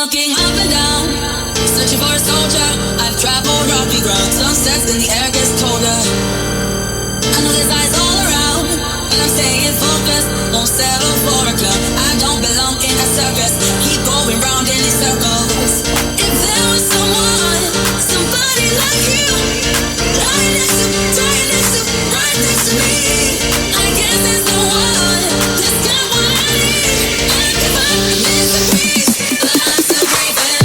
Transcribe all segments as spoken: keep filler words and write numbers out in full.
looking up and down, searching for a soldier. I've traveled rocky ground, sunsets and the air gets colder. I know there's eyes all around, but I'm staying focused. Won't settle for a club. I don't belong in a circus. Keep going round in these circles. If there was someone, somebody like you, right next to, right next to, right next to me, I guess there's no one that's got what I need. I can find missing piece, but I'm still breathing.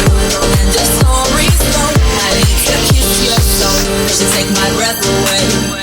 Take my breath away.